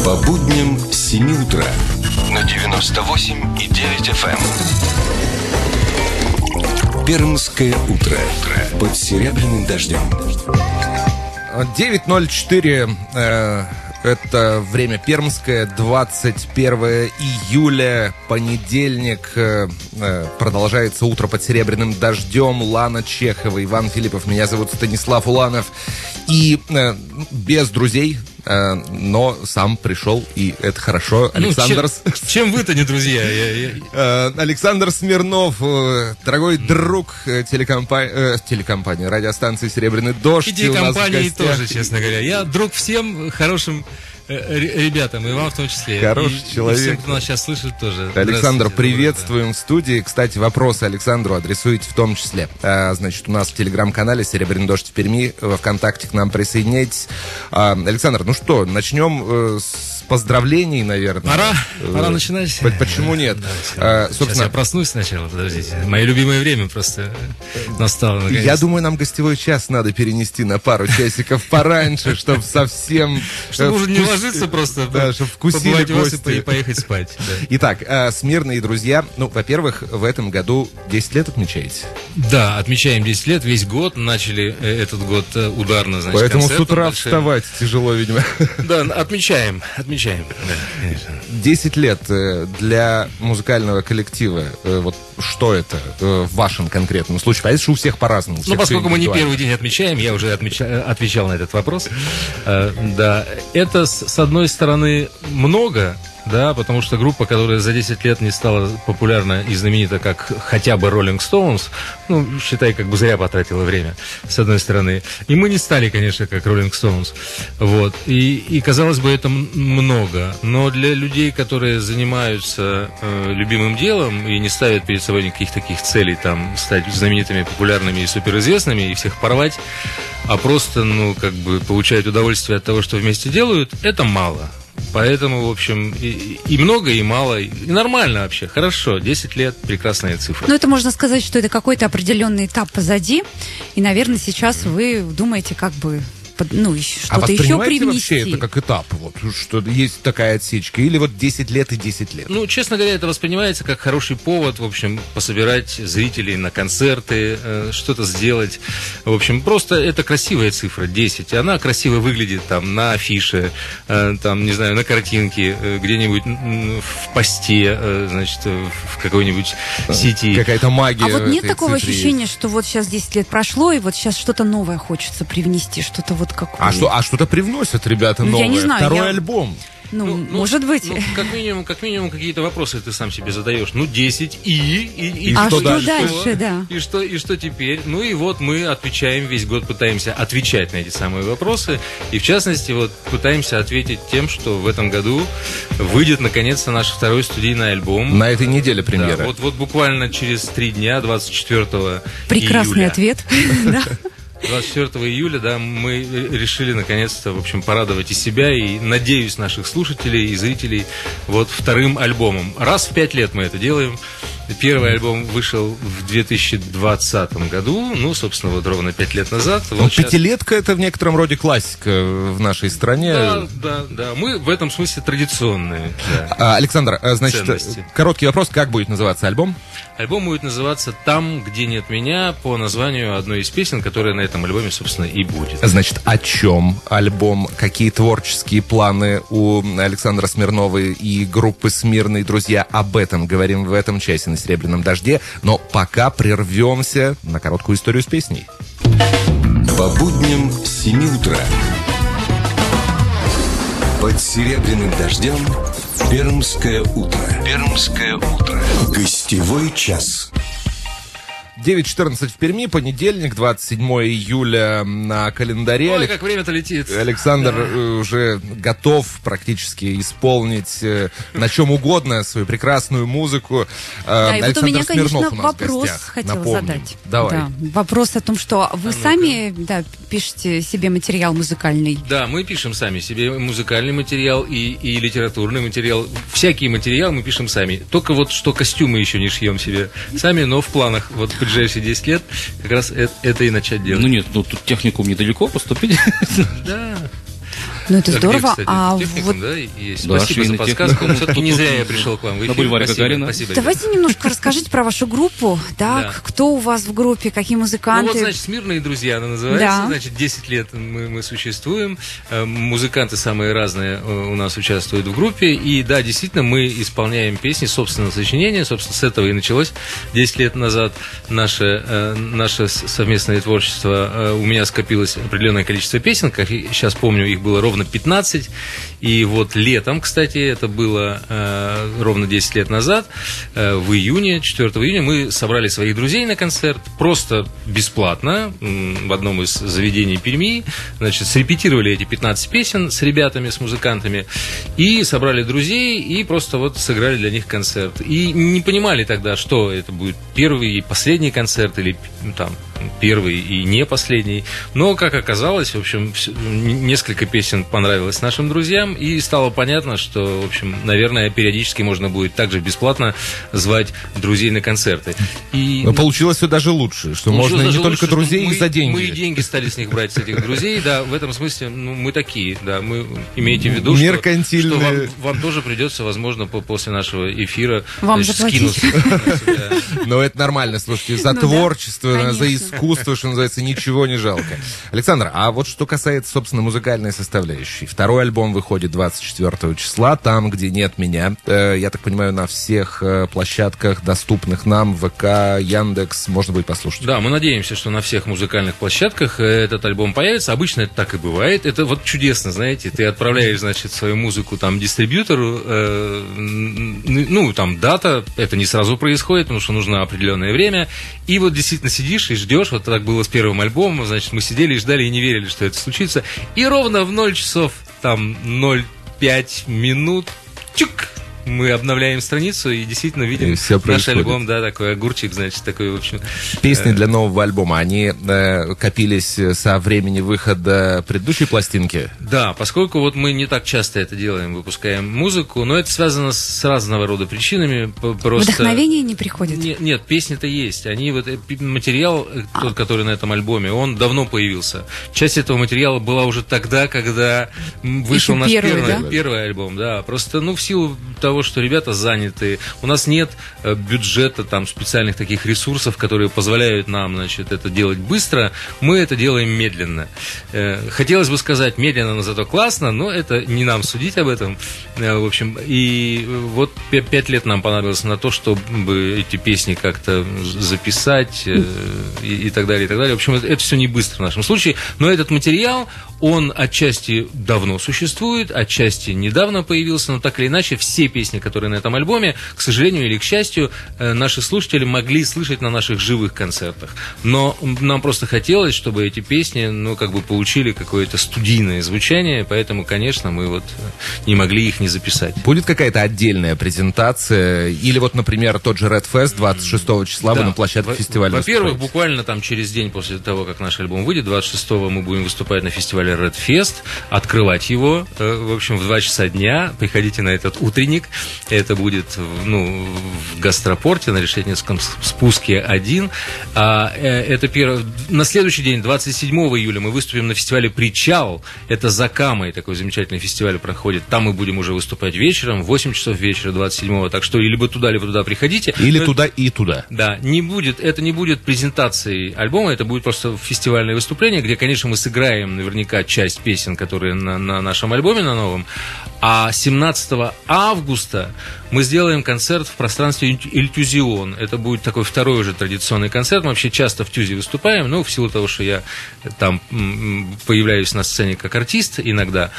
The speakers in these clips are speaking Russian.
По будням с 7 утра на 98,9 FM. Пермское утро под серебряным дождем. 9:04. Это время пермское, 21 июля, понедельник. Продолжается утро под серебряным дождем. Лана Чехова, Иван Филиппов. Меня зовут Станислав Уланов. И без друзей, но сам пришел, и это хорошо. Александр... Чем вы-то не друзья? Александр Смирнов, дорогой друг телекомпании, радиостанции «Серебряный дождь». И телекомпании тоже, честно говоря. Я друг всем хорошим ребятам, и вам в том числе. Хороший человек. И всем, кто нас сейчас слышит, тоже. Александр, приветствуем в студии. Кстати, вопросы Александру адресуйте в том числе. Значит, у нас в телеграм-канале «Серебряный дождь» в Перми. Во ВКонтакте к нам присоединяйтесь. Александр, ну что, начнем с поздравлений, наверное. Пора начинать. Почему нет? Сейчас я проснусь сначала, подождите. Мое любимое время просто настало, наконец. Я думаю, нам гостевой час надо перенести на пару часиков пораньше, чтобы совсем... Чтобы уже не ложиться просто, да, чтобы вкусили гости и поехать спать. Да. Итак, смирные друзья, ну, во-первых, в этом году 10 лет отмечаете? Да, отмечаем 10 лет, весь год. Начали этот год ударно, значит, поэтому концертом. С утра вставать тяжело, видимо. Да, отмечаем, да, конечно. 10 лет для музыкального коллектива, вот что это в вашем конкретном случае? Понятно, что у всех по-разному. Ну, поскольку мы не первый день отмечаем, я уже отвечал на этот вопрос. Да, это, с одной стороны, много, да, потому что группа, которая за 10 лет не стала популярна и знаменита, как хотя бы Rolling Stones, ну, считай, как бы зря потратила время, с одной стороны. И мы не стали, конечно, как Rolling Stones. Вот. И казалось бы, это много. Но для людей, которые занимаются любимым делом и не ставят перед собой никаких таких целей, там, стать знаменитыми, популярными и суперизвестными, и всех порвать, а просто, ну, как бы получают удовольствие от того, что вместе делают, это мало. Поэтому, в общем, и много, и мало, и нормально вообще, хорошо, 10 лет, прекрасная цифра. Ну, это можно сказать, что это какой-то определенный этап позади, и, наверное, сейчас вы думаете, как бы, ну, что-то еще привнести. Вообще это как этап, вот, что есть такая отсечка, или вот 10 лет и 10 лет? Ну, честно говоря, это воспринимается как хороший повод, в общем, пособирать зрителей на концерты, что-то сделать. В общем, просто это красивая цифра, 10. Она красиво выглядит там на афише, там, не знаю, на картинке, где-нибудь в посте, значит, в какой-нибудь сети. Какая-то магия. А вот нет такого ощущения, что вот сейчас 10 лет прошло, и вот сейчас что-то новое хочется привнести, что-то вот какое. А что-то привносят ребята новое? Я не знаю. Второй альбом. Ну, может быть. Ну, как минимум какие-то вопросы ты сам себе задаешь. Ну, 10 и а что дальше, да. И что теперь? Ну и вот мы отвечаем, весь год пытаемся отвечать на эти самые вопросы. И в частности, вот пытаемся ответить тем, что в этом году выйдет наконец-то наш второй студийный альбом. На этой неделе премьера. Да, вот буквально через 3 дня, 24 Прекрасный июля. ответ. 24 июля, да, мы решили наконец-то, в общем, порадовать и себя, и, надеюсь, наших слушателей и зрителей вот вторым альбомом. Раз в 5 лет мы это делаем. Первый альбом вышел в 2020 году, ну, собственно, вот ровно 5 лет назад. Ну, вот пятилетка это в некотором роде классика в нашей стране. Да. Мы в этом смысле традиционные. Да. Александр, значит, ценности. Короткий вопрос, как будет называться альбом? Альбом будет называться «Там, где нет меня», по названию одной из песен, которая на этом альбоме, собственно, и будет. Значит, о чем альбом? Какие творческие планы у Александра Смирнова и группы «Смирные друзья»? Об этом говорим в этом часе на «Серебряном дожде». Но пока прервемся на короткую историю с песней. По будням с 7 утра под серебряным дождем Пермское утро. Пермское утро. Гостевой час. 9:14 в Перми, понедельник, 27 июля на календаре. Ой, как время-то летит. Александр уже готов практически исполнить на чем угодно свою прекрасную музыку. Да, и вот у меня, конечно, Смирнов вопрос хотела задать. Давай. Да, вопрос о том, что вы сами пишете себе материал музыкальный. Да, мы пишем сами себе музыкальный материал и литературный материал. Всякий материал мы пишем сами. Только вот что костюмы еще не шьем себе сами, но в планах вот в ближайшие 10 лет как раз это и начать делать. Ну нет, ну тут техникум недалеко поступить. Да. Ну, это здорово. Техникум, да, есть. Да, спасибо за подсказку. Все-таки не зря я пришел к вам в эфир. На бульваре Гагарина. Спасибо. Давайте немножко расскажите про вашу группу. Да, кто у вас в группе, какие музыканты? Ну вот, значит, «Смирные друзья» она называется. Да. Значит, 10 лет мы существуем. Музыканты самые разные у нас участвуют в группе. И да, действительно, мы исполняем песни собственного сочинения. Собственно, с этого и началось 10 лет назад наше совместное творчество. У меня скопилось определенное количество песен. Как я сейчас помню, их было ровно 15. И вот летом, кстати, это было ровно 10 лет назад, в июне, 4 июня, мы собрали своих друзей на концерт. Просто бесплатно в одном из заведений Перми. Значит, срепетировали эти 15 песен с ребятами, с музыкантами. И собрали друзей, и просто вот сыграли для них концерт. И не понимали тогда, что это будет первый и последний концерт, или там первый и не последний. Но, как оказалось, в общем, несколько песен понравилось нашим друзьям, и стало понятно, что, в общем, наверное, периодически можно будет также бесплатно звать друзей на концерты. Но получилось все даже лучше, что можно не только друзей и за деньги. Мы и деньги стали с них брать, с этих друзей, да, в этом смысле, мы такие, да, мы имеете в виду, что вам тоже придется, возможно, после нашего эфира скинуться. Но это нормально, слушайте, за творчество, за искусство, что называется, ничего не жалко. Александр, а вот что касается, собственно, музыкальной составляющей. Второй альбом выходит 24 числа, там, где нет меня. Я так понимаю, на всех площадках, доступных нам, ВК, Яндекс, можно будет послушать. Да, мы надеемся, что на всех музыкальных площадках этот альбом появится. Обычно это так и бывает. Это вот чудесно, знаете, ты отправляешь, значит, свою музыку там дистрибьютору, ну, там дата, это не сразу происходит, потому что нужно определенное время. И вот действительно сидишь и ждешь, вот так было с первым альбомом, значит, мы сидели и ждали и не верили, что это случится. И ровно в 0 часов, там, 0,5 минут, чук, мы обновляем страницу и действительно видим наш альбом, да, такой огурчик, значит, такой, в общем... Песни для нового альбома, они копились со времени выхода предыдущей пластинки? Да, поскольку вот мы не так часто это делаем, выпускаем музыку, но это связано с разного рода причинами. Просто... Вдохновение не приходит? Нет, песни-то есть. Они, вот, материал, тот, который на этом альбоме, он давно появился. Часть этого материала была уже тогда, когда вышел наш первый альбом, да. Просто, ну, в силу того, что ребята заняты, у нас нет бюджета, там, специальных таких ресурсов, которые позволяют нам, значит, это делать быстро, мы это делаем медленно. Хотелось бы сказать медленно, но зато классно, но это не нам судить об этом. В общем, и вот 5 лет нам понадобилось на то, чтобы эти песни как-то записать и так далее, и так далее. В общем, это все не быстро в нашем случае, но этот материал, он отчасти давно существует, отчасти недавно появился, но так или иначе все песни, которые на этом альбоме, к сожалению или к счастью, наши слушатели могли слышать на наших живых концертах. Но нам просто хотелось, чтобы эти песни, ну, как бы получили какое-то студийное звучание, поэтому, конечно, мы вот не могли их не записать. Будет какая-то отдельная презентация? Или вот, например, тот же Red Fest 26 числа вы на площадке фестиваля Во-первых, буквально там через день после того, как наш альбом выйдет, 26-го мы будем выступать на фестивале Red Fest, открывать его, в общем, в 2 часа дня. Приходите на этот утренник. Это будет, ну, в гастропорте на Решетницком спуске 1. Это первое. На следующий день, 27 июля, мы выступим на фестивале «Причал». Это за Камой, такой замечательный фестиваль проходит. Там мы будем уже выступать вечером, в 8 часов вечера 27-го. Так что либо туда приходите. Или туда и туда. Да, это не будет презентацией альбома, это будет просто фестивальное выступление, где, конечно, мы сыграем наверняка часть песен, которые на нашем альбоме, на новом. А 17 августа мы сделаем концерт в пространстве «Иллюзион». Это будет такой второй уже традиционный концерт. Мы вообще часто в Тюзе выступаем, но в силу того, что я там появляюсь на сцене как артист иногда,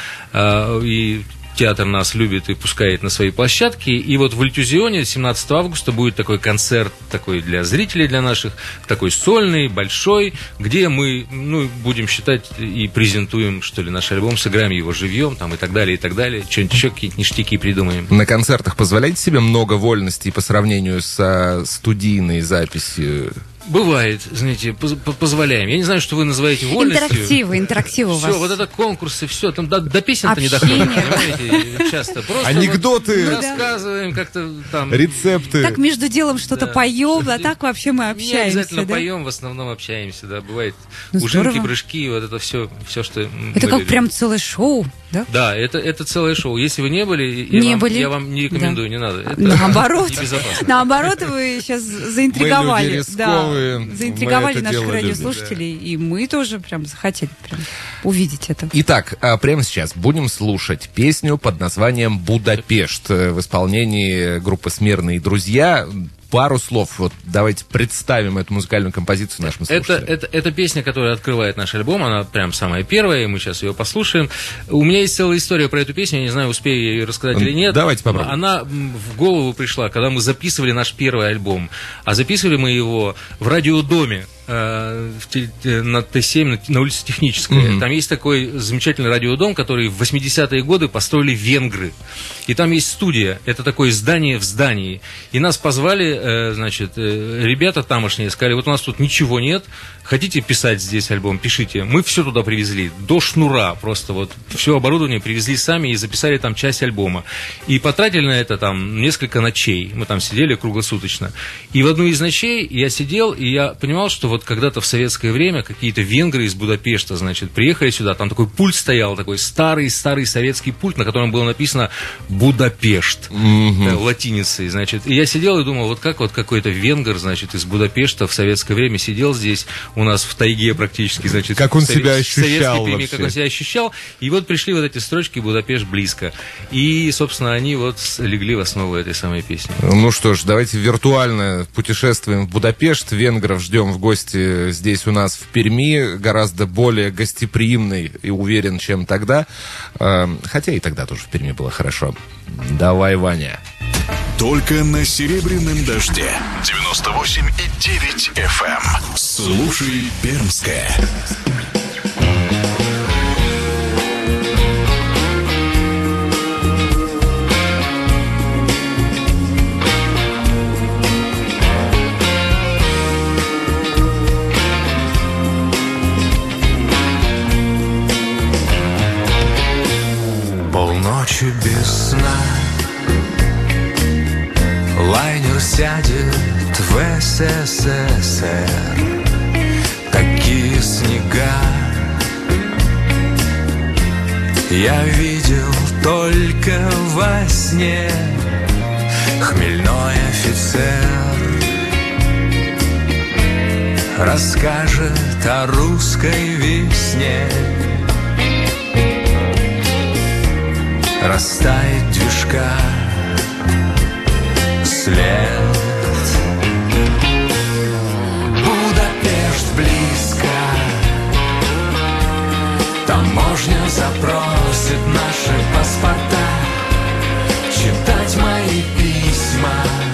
и театр нас любит и пускает на свои площадки. И вот в «Иллюзионе» 17 августа будет такой концерт, такой для зрителей, для наших, такой сольный, большой, где мы, ну, будем считать и презентуем, что ли, наш альбом, сыграем его живьем, там, и так далее, и так далее. Что-нибудь еще, какие-то ништяки придумаем. На концертах позволяете себе много вольностей по сравнению со студийной записью? Бывает, знаете, позволяем. Я не знаю, что вы называете вольностью. Интерактивы у вас. Все, вот это конкурсы, все, там до песен-то не доходит, понимаете, часто. Просто анекдоты, вот рассказываем как-то там. Рецепты. Так между делом что-то поем, а так вообще мы общаемся. Не обязательно да? поем, в основном общаемся, да, бывает Ну, ужинки, здорово. прыжки, вот это все, что Это мы как любим. прям целое шоу, да? Да, это целое шоу. Если вы не были, я вам не рекомендую, не надо. Это Наоборот, небезопасно. наоборот, вы сейчас заинтриговали. Мы люди рисковые, Заинтриговали мы это наших дело любим. радиослушателей, и мы тоже прям захотели прям увидеть это. Итак, прямо сейчас будем слушать песню под названием «Будапешт» в исполнении группы «Смирные друзья». Пару слов. Вот давайте представим эту музыкальную композицию нашим слушателям. Это песня, которая открывает наш альбом, она прям самая первая, и мы сейчас ее послушаем. У меня есть целая история про эту песню, я не знаю, успею я ее рассказать или нет. Давайте попробуем. Она в голову пришла, когда мы записывали наш первый альбом. А записывали мы его в радиодоме на Т7, на улице Техническая. Mm-hmm. Там есть такой замечательный радиодом, который в 80-е годы построили венгры. И там есть студия, это такое здание в здании. И нас позвали, значит, ребята тамошние, сказали, вот у нас тут ничего нет, хотите писать здесь альбом, пишите. Мы все туда привезли, до шнура просто вот. Все оборудование привезли сами и записали там часть альбома. И потратили на это там несколько ночей. Мы там сидели круглосуточно. И в одну из ночей я сидел, и я понимал, что вот когда-то в советское время какие-то венгры из Будапешта, значит, приехали сюда, там такой пульт стоял, такой старый советский пульт, на котором было написано «Будапешт», латиницей, значит. И я сидел и думал, вот как вот какой-то венгр, значит, из Будапешта в советское время сидел здесь, у нас в тайге практически, значит. Как он себя ощущал вообще. Как он себя ощущал. И вот пришли вот эти строчки «Будапешт близко». И, собственно, они вот легли в основу этой самой песни. Ну что ж, давайте виртуально путешествуем в Будапешт. Венгров ждем в гости здесь у нас в Перми. Гораздо более гостеприимный и уверен, чем тогда. Хотя и тогда тоже в Перми было хорошо. Давай, Ваня. Только на Серебряном дожде 98,9 FM. Слушай Пермское. Полночи без сна лайнер сядет в СССР. Такие снега я видел только во сне. Хмельной офицер расскажет о русской весне. Растает движка след. Будапешт близко, таможня запросит наши паспорта, читать мои письма.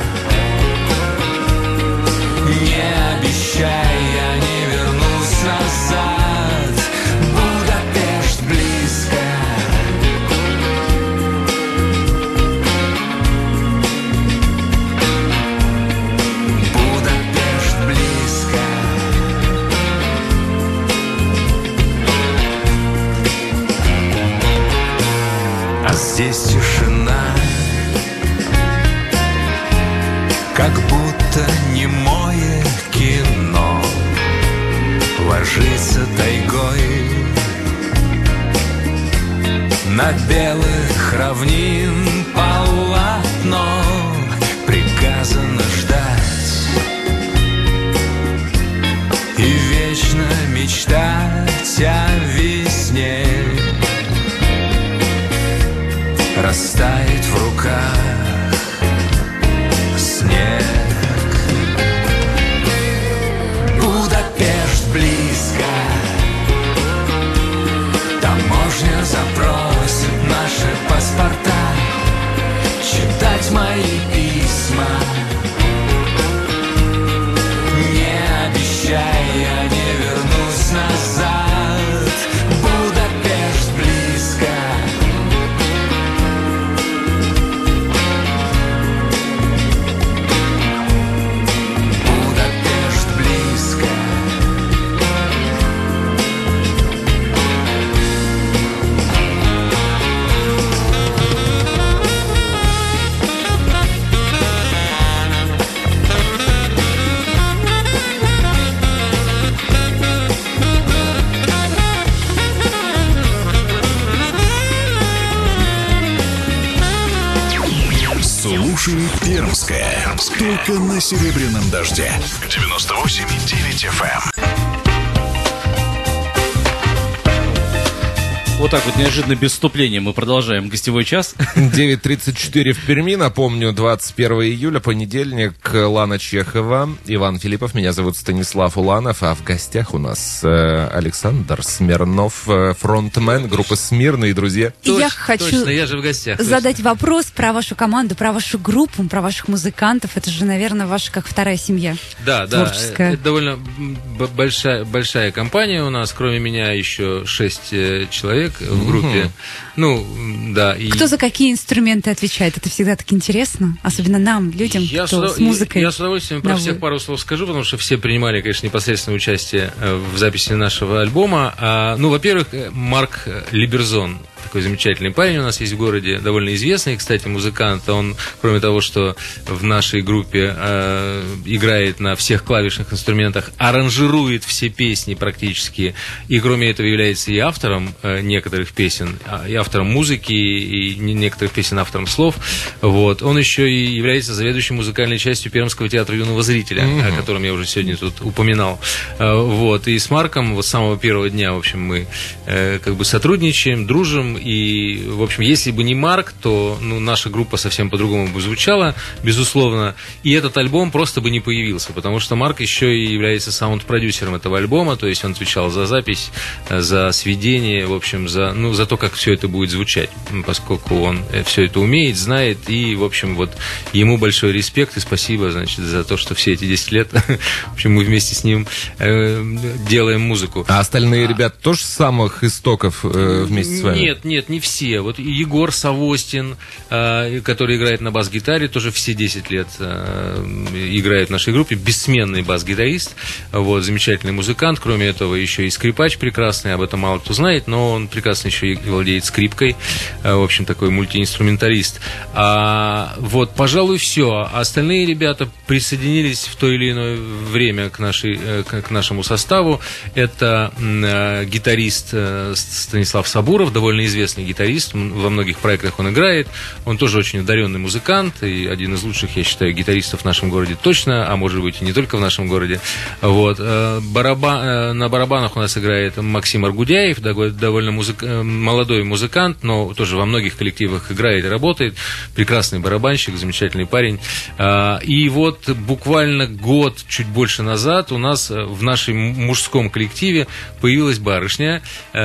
Не обещай, я не вернусь назад. Будапешт близко. Здесь тишина, как будто немое кино ложится тайгой на белых равнин полотно. Приказано ждать и вечно мечтать о весне. Растает в руках снег. Будапешт близко, таможня запросит наши паспорта, читать мои письма. Не обещай, я не вернусь назад. Будапешт близко. Слушай Пермское. Только на Серебряном дожде. 98,9 FM. Вот так вот, неожиданно, без вступления, мы продолжаем гостевой час. 9:34 в Перми, напомню, 21 июля, понедельник, Лана Чехова, Иван Филиппов, меня зовут Станислав Уланов, а в гостях у нас Александр Смирнов, фронтмен группы «Смирно» и друзья. Я хочу точно, я же в гостях, задать вопрос про вашу команду, про вашу группу, про ваших музыкантов. Это же, наверное, ваша как вторая семья. Да, творческая. это довольно большая компания у нас, кроме меня еще 6 человек в группе. Ну, да. И... Кто за какие инструменты отвечает? Это всегда так интересно, особенно нам, людям, кто с музыкой. Я с удовольствием про всех пару слов скажу, потому что все принимали, конечно, непосредственное участие в записи нашего альбома. Ну, во-первых, Марк Либерзон. Такой замечательный парень у нас есть в городе, довольно известный, кстати, музыкант. Он, кроме того, что в нашей группе играет на всех клавишных инструментах, аранжирует все песни практически, и кроме этого является и автором некоторых песен, и автором музыки, и некоторых песен автором слов. Вот. Он еще и является заведующим музыкальной частью Пермского театра юного зрителя, о котором я уже сегодня тут упоминал. Вот. И с Марком вот с самого первого дня, в общем, мы как бы сотрудничаем, дружим. И, в общем, если бы не Марк, то наша группа совсем по-другому бы звучала, безусловно. И этот альбом просто бы не появился, потому что Марк еще и является саунд-продюсером этого альбома, то есть он отвечал за запись, за сведение, в общем, за то, как все это будет звучать, поскольку он все это умеет, знает, и, в общем, вот ему большой респект и спасибо, значит, за то, что все эти 10 лет, в общем, мы вместе с ним делаем музыку. А остальные ребята тоже с самых истоков вместе с вами? Нет, не все. Вот Егор Савостин, который играет на бас-гитаре, тоже все 10 лет играет в нашей группе. Бессменный бас-гитарист, вот, замечательный музыкант. Кроме этого, еще и скрипач прекрасный, об этом мало кто знает, но он прекрасно еще и владеет скрипкой. В общем, такой мультиинструменталист. Вот, пожалуй, все. Остальные ребята присоединились в то или иное время к нашему составу. Это гитарист Станислав Сабуров, довольно известный гитарист, во многих проектах он играет, он тоже очень одаренный музыкант и один из лучших, я считаю, гитаристов в нашем городе точно, а может быть и не только в нашем городе. Вот. На барабанах у нас играет Максим Аргудяев, довольно молодой музыкант, но тоже во многих коллективах играет и работает, прекрасный барабанщик, замечательный парень. И вот буквально год, чуть больше назад у нас в нашем мужском коллективе появилась барышня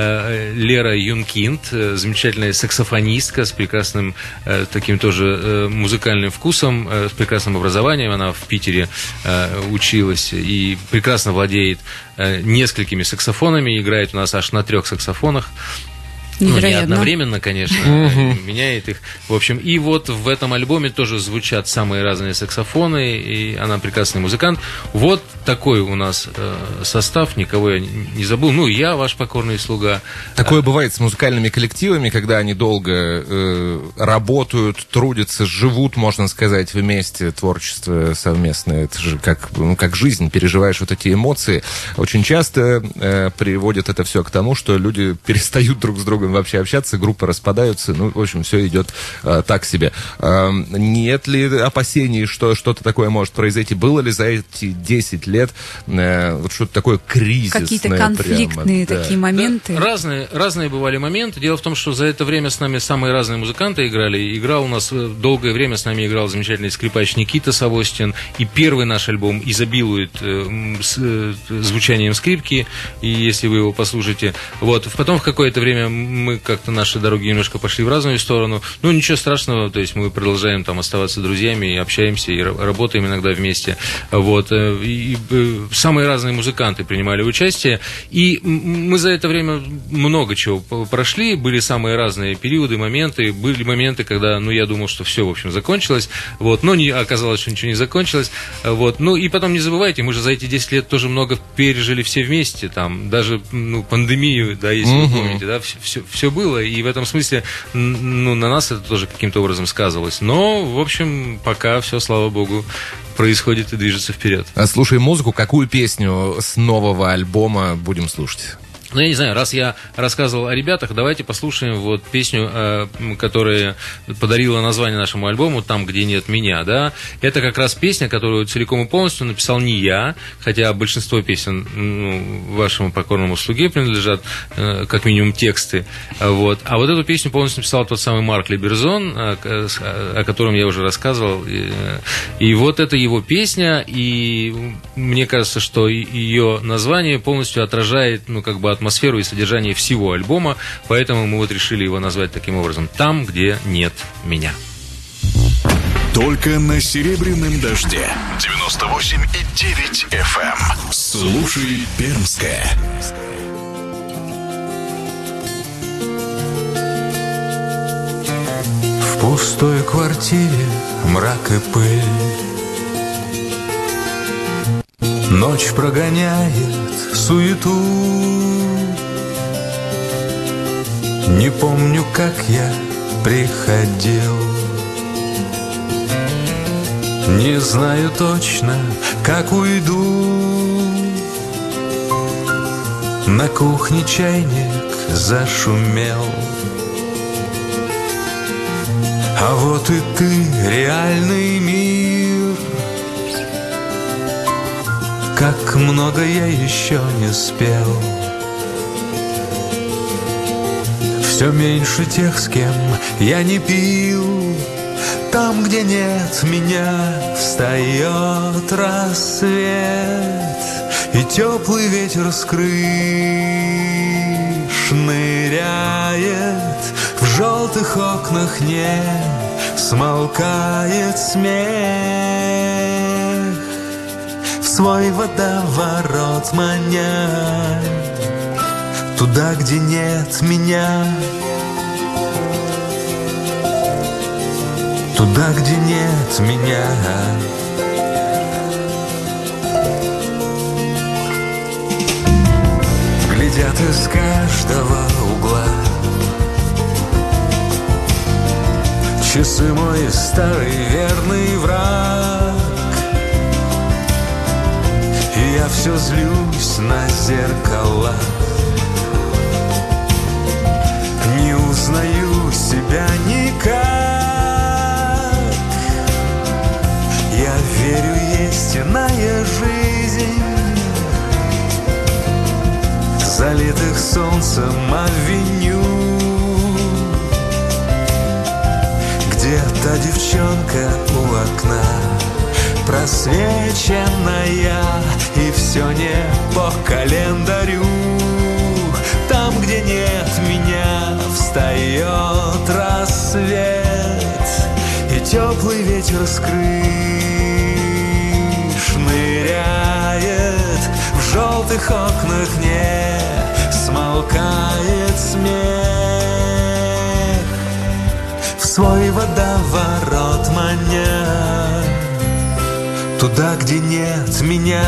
Лера Юнкинд, замечательная саксофонистка с прекрасным таким тоже музыкальным вкусом, с прекрасным образованием. Она в Питере училась и прекрасно владеет несколькими саксофонами, играет у нас аж на 3 саксофонах. Не одновременно, конечно, меняет их. В общем, и вот в этом альбоме тоже звучат самые разные саксофоны, и она прекрасный музыкант. Вот такой у нас состав, никого я не забыл. Ну, я ваш покорный слуга. Такое бывает с музыкальными коллективами, когда они долго работают, трудятся, живут, можно сказать, вместе, творчество совместное. Это же как жизнь, переживаешь вот эти эмоции. Очень часто приводит это все к тому, что люди перестают друг с другом вообще общаться, группы распадаются, ну, в общем, все идет так себе. Нет ли опасений, что что-то такое может произойти? Было ли за эти 10 лет вот что-то такое кризисное? Какие-то конфликтные прямо, такие моменты? Да, разные бывали моменты. Дело в том, что за это время с нами самые разные музыканты играли. Играл у нас долгое время, с нами играл замечательный скрипач Никита Савостин. И первый наш альбом изобилует звучанием скрипки, и если вы его послушаете. Вот. Потом в какое-то время мы как-то наши дороги немножко пошли в разную сторону. Ну, ничего страшного, то есть мы продолжаем там оставаться друзьями, и общаемся, и работаем иногда вместе. Вот. И самые разные музыканты принимали участие. И мы за это время много чего прошли. Были самые разные периоды, моменты. Были моменты, когда, я думал, что все, в общем, закончилось. Вот. Но оказалось, что ничего не закончилось. Вот. Ну, и потом не забывайте, мы же за эти 10 лет тоже много пережили все вместе. Там, даже пандемию, да, если вы помните, да, все было, и в этом смысле, на нас это тоже каким-то образом сказывалось. Но, в общем, пока все, слава богу, происходит и движется вперед. Слушай музыку, какую песню с нового альбома будем слушать? Ну, я не знаю, раз я рассказывал о ребятах, давайте послушаем вот песню, которая подарила название нашему альбому «Там, где нет меня», да. Это как раз песня, которую целиком и полностью написал не я, хотя большинство песен вашему покорному слуге принадлежат, как минимум, тексты. Вот. А вот эту песню полностью написал тот самый Марк Либерзон, о котором я уже рассказывал. И вот это его песня, и мне кажется, что ее название полностью отражает, атмосферу и содержание всего альбома, поэтому мы вот решили его назвать таким образом: «Там, где нет меня». Только на Серебряном дожде 98,9 FM. Слушай Пермское. В пустой квартире мрак и пыль, ночь прогоняет суету. Не помню, как я приходил, не знаю точно, как уйду. На кухне чайник зашумел, а вот и ты, реальный мир. Как много я еще не спел. Все меньше тех, с кем я не пил. Там, где нет меня, встает рассвет, и теплый ветер с крыш ныряет. В желтых окнах не смолкает смех. В свой водоворот маня, туда, где нет меня, туда, где нет меня. Глядят из каждого угла. Часы мой старый верный враг, и я все злюсь на зеркала. Не узнаю себя никак. Я верю, есть иная жизнь, залитых солнцем авеню, где та девчонка у окна, просвеченная, и все не по календарю. Там, где нет меня, встает рассвет, и теплый ветер с крыш ныряет. В желтых окнах не смолкает смех. В свой водоворот маня, туда, где нет меня,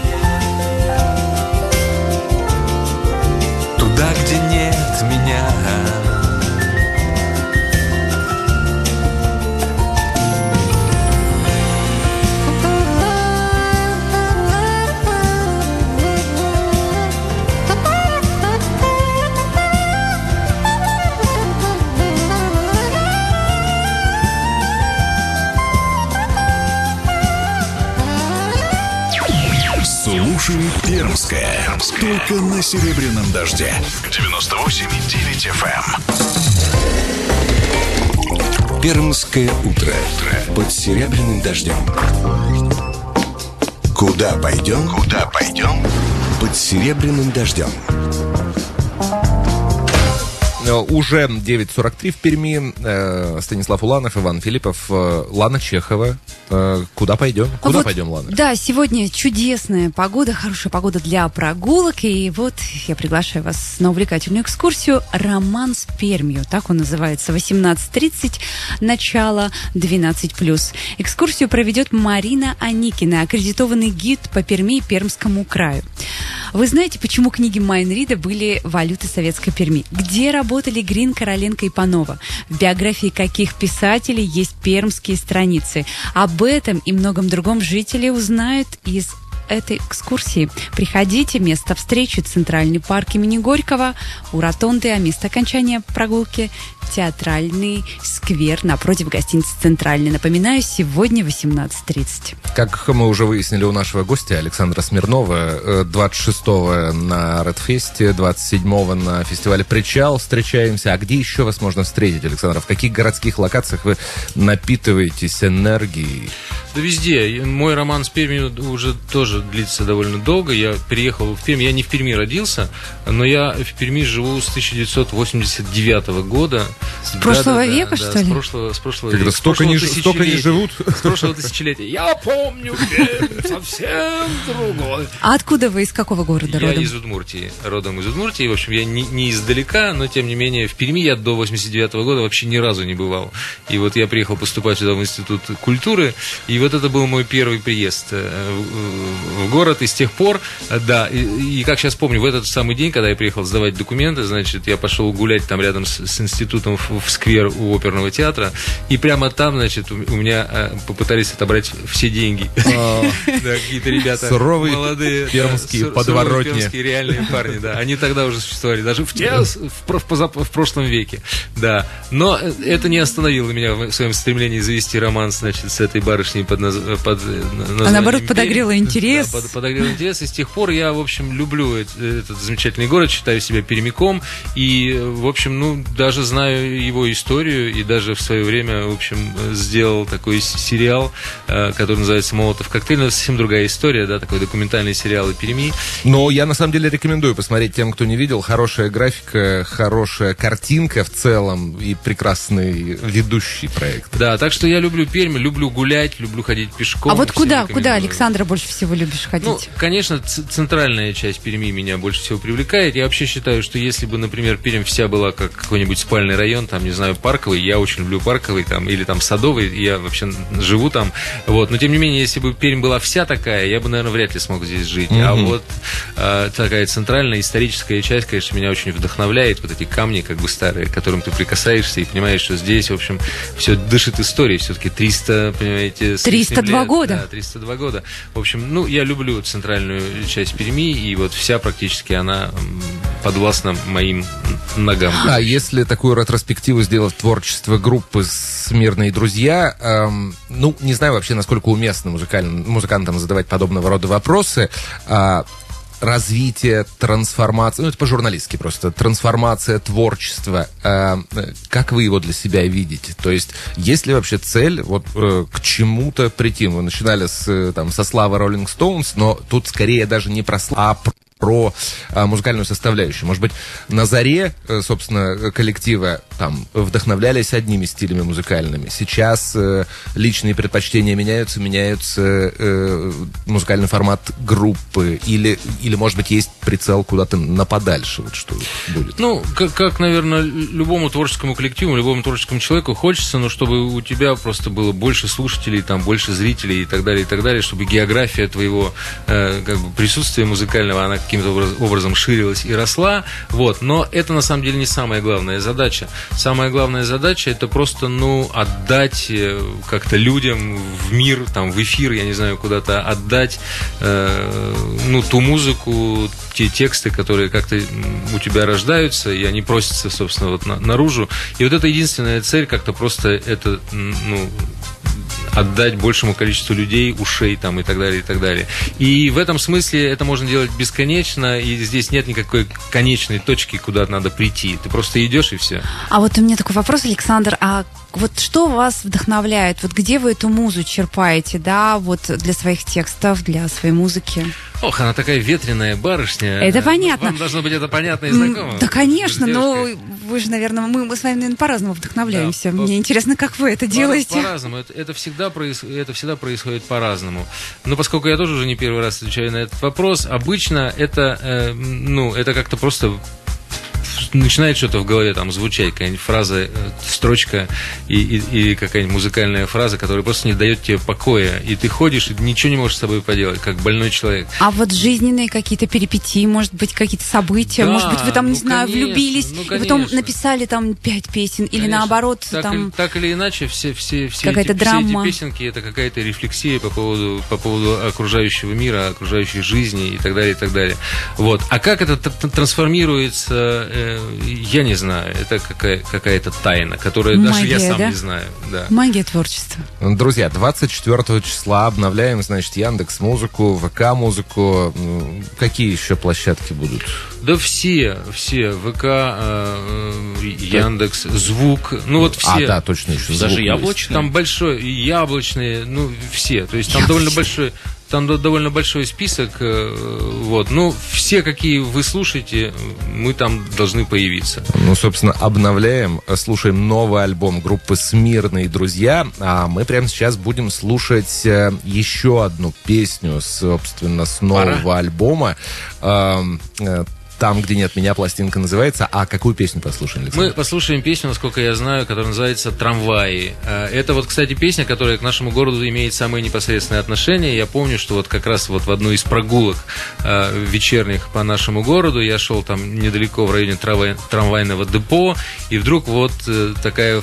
туда, где нет меня. Слушай Пермское. Только на Серебряном дожде. 98,9 FM. Пермское утро. Под Серебряным дождем. Куда пойдем? Куда пойдем? Под Серебряным дождем. Уже 9:43 в Перми. Станислав Уланов, Иван Филиппов, Лана Чехова. Куда пойдем? Куда пойдем, Лана? Да, сегодня чудесная погода, хорошая погода для прогулок. И вот я приглашаю вас на увлекательную экскурсию «Роман с Пермью». Так он называется. 18:30, начало 12+. Экскурсию проведет Марина Аникина, аккредитованный гид по Перми и Пермскому краю. Вы знаете, почему книги Майнрида были валютой советской Перми? Где работали Грин, Короленко и Панова? В биографии каких писателей есть пермские страницы? Об этом и многом другом жители узнают из этой экскурсии. Приходите, место встречи — Центральный парк имени Горького, у Ротонды, а место окончания прогулки — Театральный сквер напротив гостиницы «Центральный». Напоминаю, сегодня 18:30. Как мы уже выяснили у нашего гостя Александра Смирнова, 26-го на Редфесте, 27-го на фестивале «Причал» встречаемся. А где еще вас можно встретить, Александр? В каких городских локациях вы напитываетесь энергией? Да везде. Мой роман с Пермью уже тоже длится довольно долго. Я приехал в Пермь. Я не в Перми родился, но я в Перми живу с 1989 года. С прошлого века, что ли? С прошлого Когда века. столько не живут. С прошлого тысячелетия. Я помню Пермь совсем другой. А откуда вы, из какого города Я родом? из Удмуртии. Родом из Удмуртии. В общем, я не издалека, но тем не менее в Перми я до 89 года вообще ни разу не бывал. И вот я приехал поступать сюда в Институт культуры, и вот это был мой первый приезд в город. И с тех пор, да, и как сейчас помню, в этот самый день, когда я приехал сдавать документы, значит, я пошел гулять там рядом с институтом в сквер у оперного театра, и прямо там, значит, у меня попытались отобрать все деньги. Какие-то ребята молодые, пермские подворотни. Пермские реальные парни, да. Они тогда уже существовали, даже в прошлом веке, да. Но это не остановило меня в своем стремлении завести роман, значит, с этой барышней под названием. А наоборот, подогрела интерес. Да, подогрела интерес, и с тех пор я, в общем, люблю этот замечательный город, считаю себя пермяком, и, в общем, ну, даже знаю его историю, и даже в свое время, в общем, сделал такой сериал, который называется «Молотов коктейль». Но совсем другая история, да, такой документальный сериал о Перми. Но я, на самом деле, рекомендую посмотреть тем, кто не видел. Хорошая графика, хорошая картинка в целом и прекрасный ведущий проект. Да, так что я люблю Пермь, люблю гулять, люблю ходить пешком. А вот куда, рекомендую. Александра, больше всего любишь ходить? Ну, конечно, центральная часть Перми меня больше всего привлекает. Я вообще считаю, что если бы, например, Пермь вся была как какой-нибудь спальный район, там, не знаю, парковый, я очень люблю парковый, там, или там садовый, я вообще живу там, вот. Но, тем не менее, если бы Пермь была вся такая, я бы, наверное, вряд ли смог здесь жить. А вот такая центральная историческая часть, конечно, меня очень вдохновляет. Вот эти камни, как бы старые, к которым ты прикасаешься и понимаешь, что здесь, в общем, все дышит историей. Все-таки 300, понимаете... 302 года. Да, 302 года. В общем, ну, я люблю центральную часть Перми, и вот вся практически она подвластна моим ногам. А если такую ретроспективу сделать творчество группы «Смирные друзья», ну, не знаю вообще, насколько уместно музыкантам задавать подобного рода вопросы, развитие, трансформация, ну, это по-журналистски просто, трансформация творчества, как вы его для себя видите? То есть, есть ли вообще цель вот к чему-то прийти? Вы начинали со славы Rolling Stones, но тут скорее даже не про славу, а про музыкальную составляющую. Может быть, на заре, собственно, коллектива там вдохновлялись одними стилями музыкальными. Сейчас личные предпочтения меняются музыкальный формат группы. Или, может быть, есть прицел куда-то на подальше. Вот что будет. Ну, как, наверное, любому творческому коллективу, любому творческому человеку хочется, но чтобы у тебя просто было больше слушателей, там, больше зрителей и так далее, чтобы география твоего как бы присутствия музыкального, она каким-то образом ширилась и росла, вот, но это на самом деле не самая главная задача. Самая главная задача — это просто, ну, отдать как-то людям в мир, там, в эфир, я не знаю, куда-то отдать, ну, ту музыку, те тексты, которые как-то у тебя рождаются, и они просятся, собственно, вот наружу. И вот это единственная цель, как-то просто это, ну, отдать большему количеству людей, ушей там и так далее, и так далее. И в этом смысле это можно делать бесконечно, и здесь нет никакой конечной точки, куда надо прийти. Ты просто идешь, и все. А вот у меня такой вопрос, Александр, а вот что вас вдохновляет? Вот где вы эту музу черпаете, да, вот для своих текстов, для своей музыки? Ох, она такая ветреная барышня. Это понятно. Вам должно быть это понятно и знакомо. Да, конечно, но вы же, наверное, мы с вами, наверное, по-разному вдохновляемся. Да, мне интересно, как вы это делаете. По-разному. Это всегда происходит по-разному. Но поскольку я тоже уже не первый раз отвечаю на этот вопрос, обычно это, ну, это как-то просто начинает что-то в голове там звучать, какая-нибудь фраза, строчка и какая-нибудь музыкальная фраза, которая просто не дает тебе покоя. И ты ходишь, и ничего не можешь с собой поделать, как больной человек. А вот жизненные какие-то перипетии, может быть, какие-то события, Да, может быть, вы там, не знаю, конечно, влюбились, и потом конечно. написали там 5 песен, или Конечно. наоборот, Так, там... так или иначе, все Какая-то эти драма. песенки — это какая-то рефлексия по поводу окружающего мира, окружающей жизни и так далее, и так далее. Вот. А как это трансформируется, я не знаю. Это какая-то тайна, которую даже я Магия, сам да? не знаю. Да. Магия творчества. Друзья, 24 числа обновляем, значит, Яндекс.Музыку, ВК.Музыку. Какие еще площадки будут? Да все, ВК, Яндекс, Звук, ну вот все. Да, точно, еще Даже звук яблочный. Там большой, яблочные, ну все. То есть там довольно большой список. Вот. Ну, все, какие вы слушаете, мы там должны появиться. Ну, собственно, обновляем, слушаем новый альбом группы «Смирные друзья», а мы прямо сейчас будем слушать еще одну песню, собственно, с нового альбома. «Там, где нет меня» пластинка называется. А какую песню послушаем, Александр? Мы послушаем песню, насколько я знаю, которая называется «Трамваи». Это вот, кстати, песня, которая к нашему городу имеет самое непосредственное отношение. Я помню, что вот как раз вот в одну из прогулок вечерних по нашему городу я шел там недалеко в районе трамвайного депо, и вдруг вот такая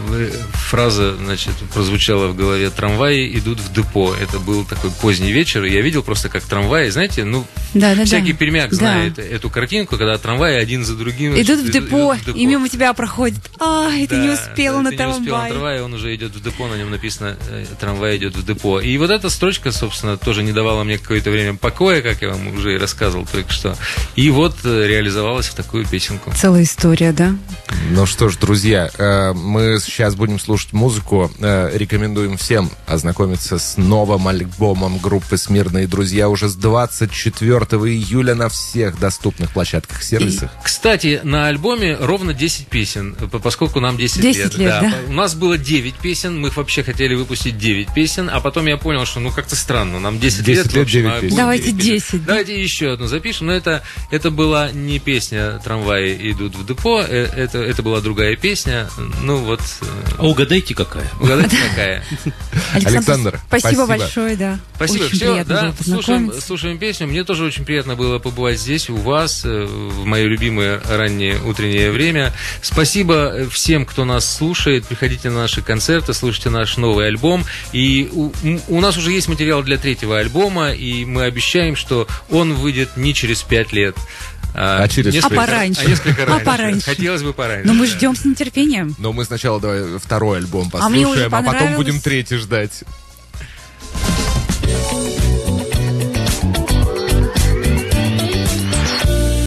фраза, значит, прозвучала в голове: «Трамваи идут в депо». Это был такой поздний вечер, и я видел просто, как трамваи, знаете, ну, всякий пермяк знает эту картинку, когда трамваи один за другим идут в депо, и мимо тебя проходит. И ты не успел на ты не успел на трамвае, он уже идет в депо, на нем написано «Трамвай идет в депо». И вот эта строчка, собственно, тоже не давала мне какое-то время покоя, как я вам уже и рассказывал только что. И вот реализовалась в такую песенку. Целая история, да? Ну что ж, друзья, мы сейчас будем слушать музыку. Рекомендуем всем ознакомиться с новым альбомом группы «Смирные друзья» уже с 24 июля на всех доступных площадках, сервисах. И, кстати, на альбоме ровно 10 песен, поскольку нам 10 лет. Да. У нас было 9 песен, мы вообще хотели выпустить 9 песен, а потом я понял, что ну как-то странно, нам 10 лет 9 песен. Давайте 10. Давайте еще одну запишем, но это была не песня «Трамваи идут в депо», это была другая песня, ну вот... А угадайте, какая? Угадайте, какая. Александр, спасибо большое, да. Спасибо, очень все, приятно да, было познакомиться. слушаем песню. Мне тоже очень приятно было побывать здесь, у вас, в мое любимое раннее утреннее время. Спасибо всем, кто нас слушает. Приходите на наши концерты, слушайте наш новый альбом. И у нас уже есть материал для 3-го альбома, и мы обещаем, что он выйдет не через 5 лет. Пораньше. Несколько раньше. Хотелось бы пораньше. Но мы ждем с нетерпением. Но мы сначала давай второй альбом мне уже послушаем, а потом понравилось. будем 3-й ждать.